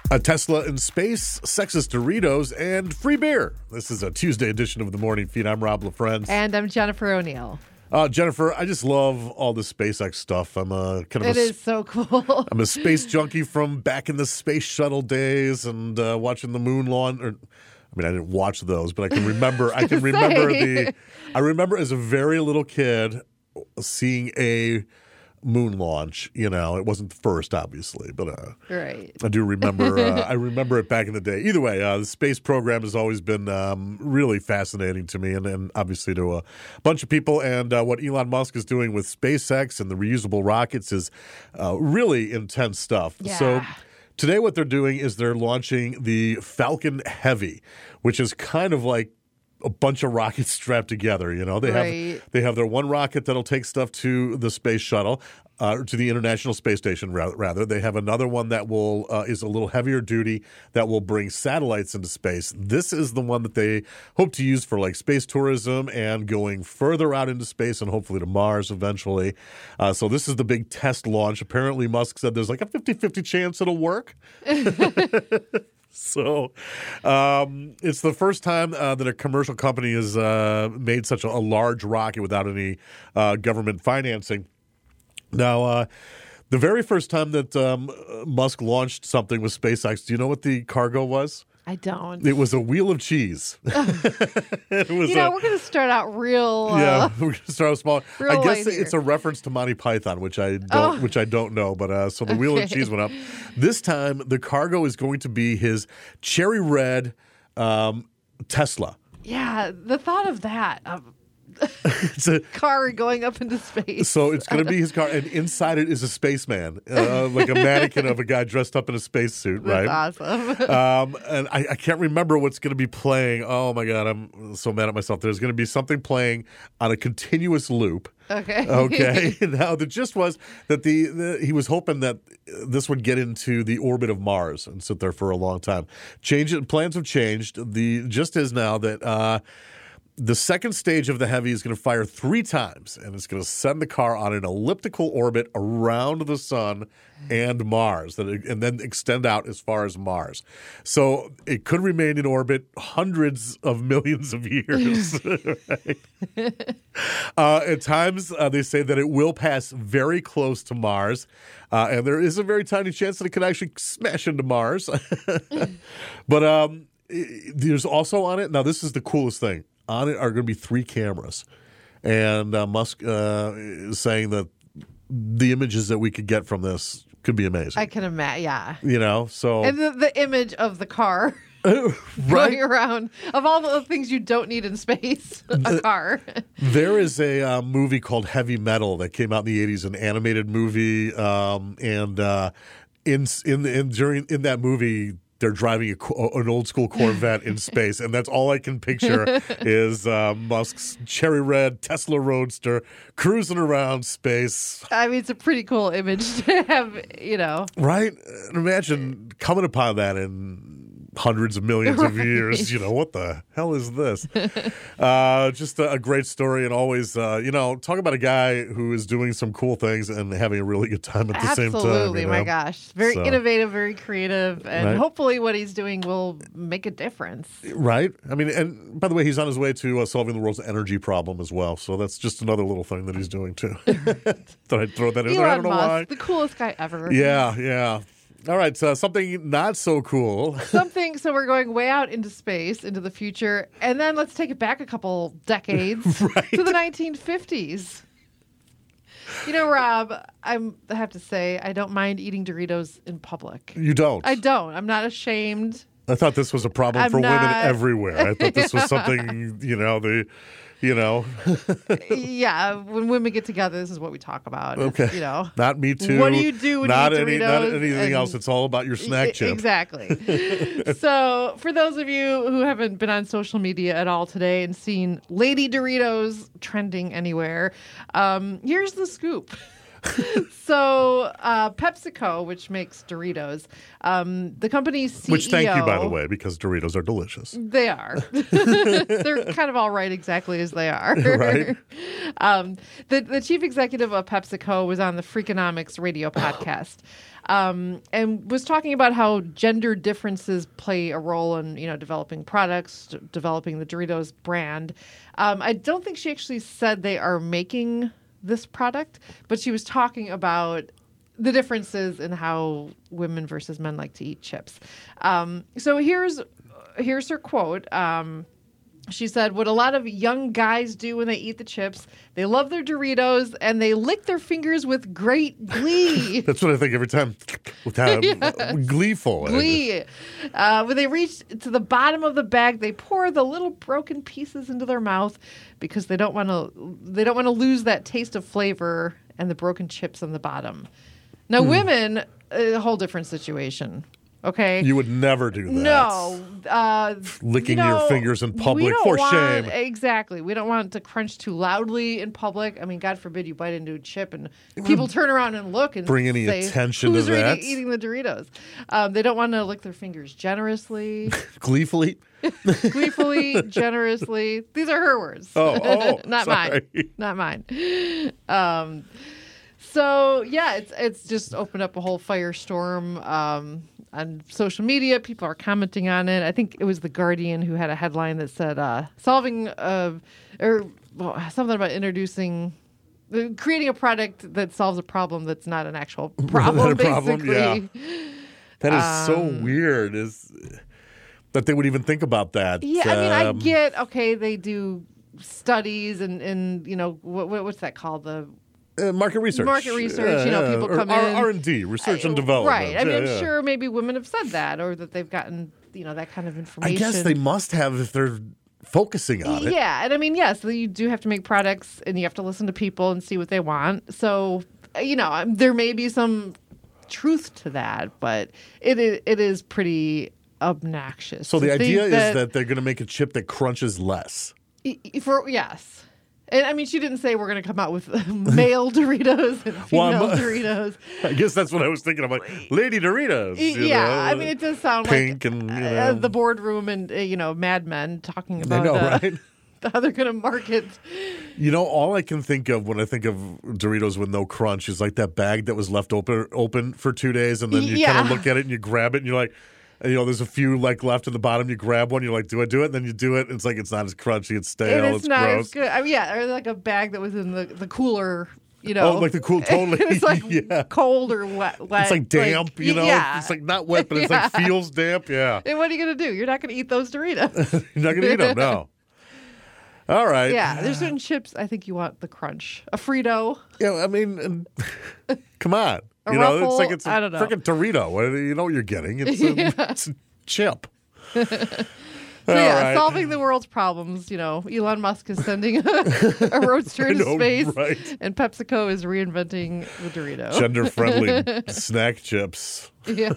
A Tesla in space, sexist Doritos, and free beer. This is a Tuesday edition of The Morning Feed. I'm Rob LaFrance. And I'm Jennifer O'Neill. Jennifer, I just love all the SpaceX stuff. I'm a kind of It is so cool. I'm a space junkie from back in the space shuttle days and watching the moon launch. I didn't watch those, but I can remember. I remember as a very little kid seeing a moon launch. You know, it wasn't the first, obviously, but right. I do remember. I remember it back in the day. Either way, the space program has always been really fascinating to me, and obviously to a bunch of people. And what Elon Musk is doing with SpaceX and the reusable rockets is really intense stuff. Yeah. So today, what they're doing is they're launching the Falcon Heavy, which is kind of like a bunch of rockets strapped together. You know, they have their one rocket that'll take stuff to the space shuttle, to the International Space Station. Rather, they have another one that will is a little heavier duty that will bring satellites into space. This is the one that they hope to use for like space tourism and going further out into space and hopefully to Mars eventually. So this is the big test launch. Apparently, Musk said there's like a 50-50 chance it'll work. So it's the first time that a commercial company has made such a large rocket without any government financing. Now, the very first time that Musk launched something with SpaceX, do you know what the cargo was? I don't. It was a wheel of cheese. It was we're going to start out real. Yeah, we're going to start out small. I guess here. it's a reference to Monty Python, which I don't know. But so the wheel of cheese went up. This time, the cargo is going to be his cherry red Tesla. Yeah, the thought of that. It's a car going up into space. So it's going to be his car, and inside it is a spaceman, like a mannequin of a guy dressed up in a spacesuit, right? That's awesome. And I can't remember what's going to be playing. Oh, my God, I'm so mad at myself. There's going to be something playing on a continuous loop. Okay. Now, the gist was that he was hoping that this would get into the orbit of Mars and sit there for a long time. Plans have changed. The gist is now that the second stage of the Heavy is going to fire 3 times, and it's going to send the car on an elliptical orbit around the sun and Mars, and then extend out as far as Mars. So it could remain in orbit hundreds of millions of years. Right? At times, they say that it will pass very close to Mars, and there is a very tiny chance that it could actually smash into Mars. But there's also on it, now this is the coolest thing, on it are going to be 3 cameras. And Musk is saying that the images that we could get from this could be amazing. I can imagine, yeah. You know, so. And the image of the car right? going around, of all the things you don't need in space, a car. There is a movie called Heavy Metal that came out in the 80s, an animated movie. In that movie, they're driving an old school Corvette in space, and that's all I can picture is Musk's cherry red Tesla Roadster cruising around space. I mean, it's a pretty cool image to have, you know. Right? And imagine coming upon that in hundreds of millions of years. You know, what the hell is this? Just a great story, and always, talk about a guy who is doing some cool things and having a really good time at the same time. Absolutely, my gosh. Very innovative, very creative, and hopefully what he's doing will make a difference. Right? I mean, and by the way, he's on his way to solving the world's energy problem as well, so that's just another little thing that he's doing too. Thought I'd throw that in there. I don't know why. The coolest guy ever. Yeah. All right, so something not so cool. So we're going way out into space, into the future, and then let's take it back a couple decades to the 1950s. You know, Rob, I have to say, I don't mind eating Doritos in public. You don't? I don't. I'm not ashamed. I thought this was a problem for women everywhere. I thought this was something, Yeah, when women get together, this is what we talk about. Okay. You know. Not Me Too. What do you do when you eat Doritos? Not anything else. It's all about your snack chip. Exactly. So for those of you who haven't been on social media at all today and seen Lady Doritos trending anywhere, here's the scoop. So PepsiCo, which makes Doritos, the company's CEO... Which, thank you, by the way, because Doritos are delicious. They are. They're kind of all right exactly as they are. Right. The chief executive of PepsiCo was on the Freakonomics radio podcast. and was talking about how gender differences play a role in, developing products, developing the Doritos brand. I don't think she actually said they are making this product, but she was talking about the differences in how women versus men like to eat chips. So here's her quote. She said, what a lot of young guys do when they eat the chips, they love their Doritos and they lick their fingers with great glee. That's what I think every time. Gleeful. Glee. When they reach to the bottom of the bag, they pour the little broken pieces into their mouth because they don't want to lose that taste of flavor and the broken chips on the bottom. Now, women, a whole different situation. Okay. You would never do that. No. Licking your fingers in public for shame. Exactly. We don't want it to crunch too loudly in public. I mean, God forbid you bite into a chip and people turn around and look and bring any say, attention who's to that. Eating the Doritos. They don't want to lick their fingers generously. Gleefully? Gleefully, generously. These are her words. Oh, Not sorry. mine. Not mine. So, yeah, it's just opened up a whole firestorm on social media. People are commenting on it. I think it was The Guardian who had a headline that said something about creating a product that solves a problem that's not an actual problem, basically. Yeah. That is so weird that they would even think about that. Yeah, I mean, I get, okay, they do studies and what's that called? The market research. People come in. R&D, research and development. Right. I mean, I'm sure maybe women have said that or that they've gotten, that kind of information. I guess they must have if they're focusing on it. Yeah. And I mean, yes, you do have to make products and you have to listen to people and see what they want. So, there may be some truth to that, but it is pretty obnoxious. So the idea is that they're going to make a chip that crunches less. Yes. And I mean, she didn't say we're going to come out with male Doritos and female Doritos. I guess that's what I was thinking. I'm like, Lady Doritos. I mean, it does sound pink like and the boardroom and Mad Men talking about right? how they're going to market. All I can think of when I think of Doritos with no crunch is like that bag that was left open for 2 days, and then you kind of look at it and you grab it and you're like, there's a few like left at the bottom. You grab one. You're like, do I do it? And then you do it. And it's like it's not as crunchy. It's stale. It's not gross. as good. I mean, or like a bag that was in the cooler. Oh, like the cool, totally. It's like cold or wet. It's like damp. Yeah. It's like not wet, but it's like feels damp. Yeah. And what are you gonna do? You're not gonna eat those Doritos. You're not gonna eat them. No. All right. Yeah, there's certain chips I think you want the crunch. A Frito. Yeah, I mean, come on. Ruffle, it's like it's a I don't know. freaking Dorito. You know what you're getting. It's a chip. Right. Solving the world's problems. Elon Musk is sending a roadster into space, right. And PepsiCo is reinventing the Dorito. Gender-friendly snack chips. Yes.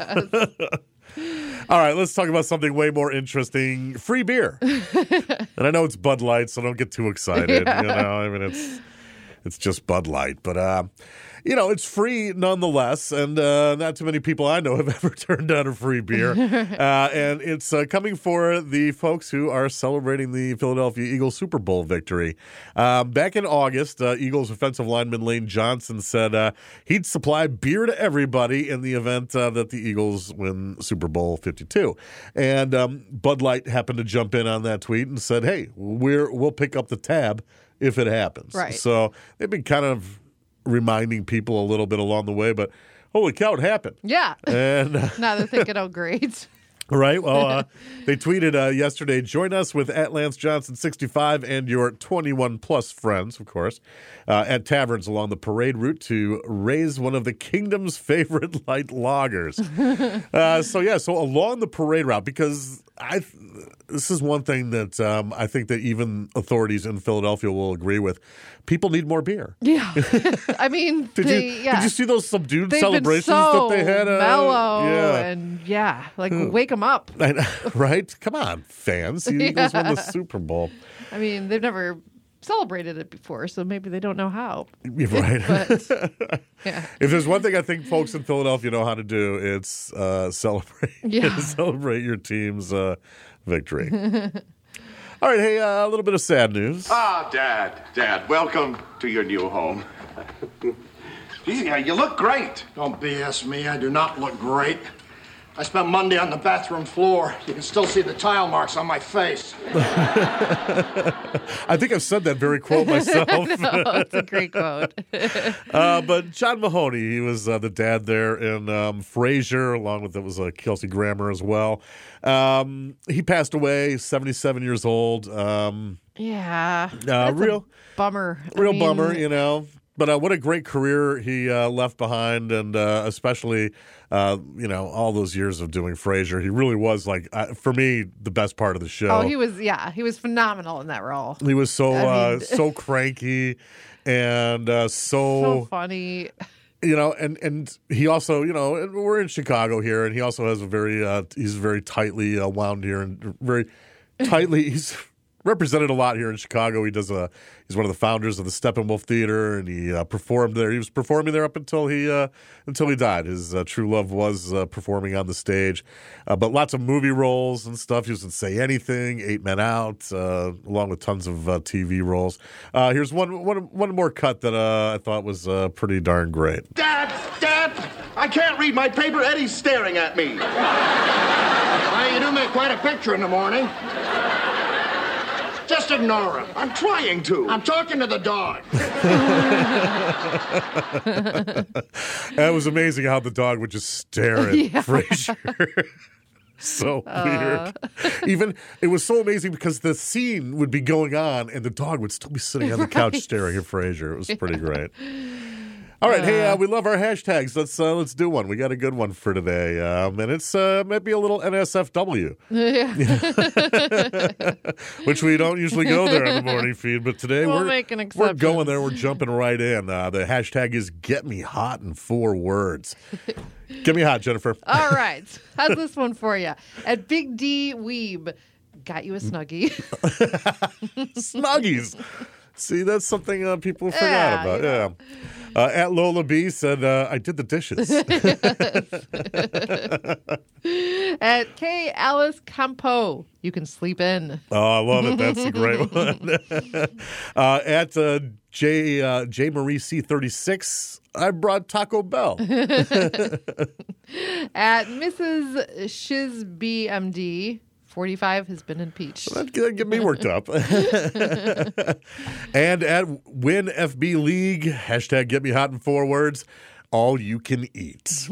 All right, let's talk about something way more interesting. Free beer. And I know it's Bud Light, so don't get too excited. Yeah. I mean, it's just Bud Light. But, it's free nonetheless, and not too many people I know have ever turned down a free beer. And it's coming for the folks who are celebrating the Philadelphia Eagles Super Bowl victory. Back in August, Eagles offensive lineman Lane Johnson said he'd supply beer to everybody in the event that the Eagles win Super Bowl 52. And Bud Light happened to jump in on that tweet and said, hey, we'll pick up the tab if it happens. Right. So they've been kind of reminding people a little bit along the way, but holy cow, it happened. Yeah. And now they're thinking, oh, great. Right. Well, they tweeted yesterday, join us with @Lance Johnson 65 and your 21 plus friends, of course, at taverns along the parade route to raise one of the kingdom's favorite light lagers. So along the parade route, because this is one thing that I think that even authorities in Philadelphia will agree with. People need more beer. Yeah. I mean, did you see those subdued celebrations that they had? Mellow and wake them up. Right? Come on, fans. The Eagles won the Super Bowl. I mean, they've never celebrated it before, so maybe they don't know how. You're right. But, yeah. If there's one thing I think folks in Philadelphia know how to do, it's celebrate. Yeah. Celebrate your team's victory. All right, hey, a little bit of sad news. Ah, Dad, welcome to your new home. Geez, yeah, you look great. Don't BS me. I do not look great. I spent Monday on the bathroom floor. You can still see the tile marks on my face. I think I've said that very quote myself. No, it's a great quote. But John Mahoney, he was the dad there in Frasier, along with it was Kelsey Grammer as well. He passed away, 77 years old. Yeah. Real bummer. Bummer, you know. But what a great career he left behind, and especially, all those years of doing Frasier. He really was, for me, the best part of the show. Oh, he was phenomenal in that role. He was so cranky and so funny. And he also, and we're in Chicago here, and he also has he's very tightly wound here and very tightly, he's represented a lot here in Chicago. He's one of the founders of the Steppenwolf Theater, and he performed there. He was performing there up until he died. His true love was performing on the stage, but lots of movie roles and stuff. He was in Say Anything, 8 Men Out, along with tons of TV roles. Here's one more cut that I thought was pretty darn great. Dad, I can't read my paper. Eddie's staring at me. Well, you do make quite a picture in the morning. Just ignore him. I'm trying to. I'm talking to the dog. It was amazing how the dog would just stare at Frasier. So weird. Even it was so amazing because the scene would be going on and the dog would still be sitting on the couch staring at Frasier. It was pretty great. All right, hey, we love our hashtags. Let's do one. We got a good one for today, and it's might be a little NSFW, which we don't usually go there on the morning feed, but today we'll make an exception. We're going there. We're jumping right in. The hashtag is "Get Me Hot" in 4 words. Get me hot, Jennifer. All right, how's this one for you? At Big D Weeb, got you a Snuggie. Snuggies. See, that's something people forgot about. Yeah. At Lola B said, I did the dishes. At K. Alice Campo, you can sleep in. Oh, I love it. That's a great one. At J. Marie C36, I brought Taco Bell. At Mrs. Shiz BMD, 45 has been impeached. That get me worked up. And at Win FB League, hashtag get me hot in 4 words, all you can eat.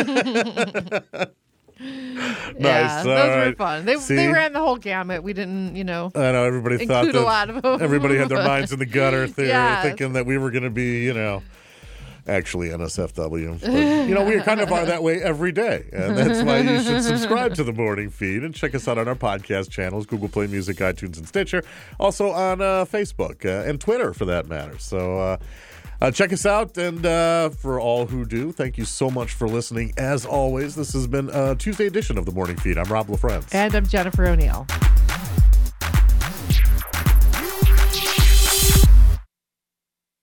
Nice. Those were fun. They ran the whole gamut. We didn't, I know everybody thought that a lot of them. Everybody had their minds in the gutter thinking that we were going to be, actually NSFW. But, we kind of are that way every day. And that's why you should subscribe to the morning feed and check us out on our podcast channels, Google Play Music, iTunes, and Stitcher. Also on Facebook and Twitter, for that matter. So check us out. And for all who do, thank you so much for listening. As always, this has been a Tuesday edition of the morning feed. I'm Rob LaFrance. And I'm Jennifer O'Neill.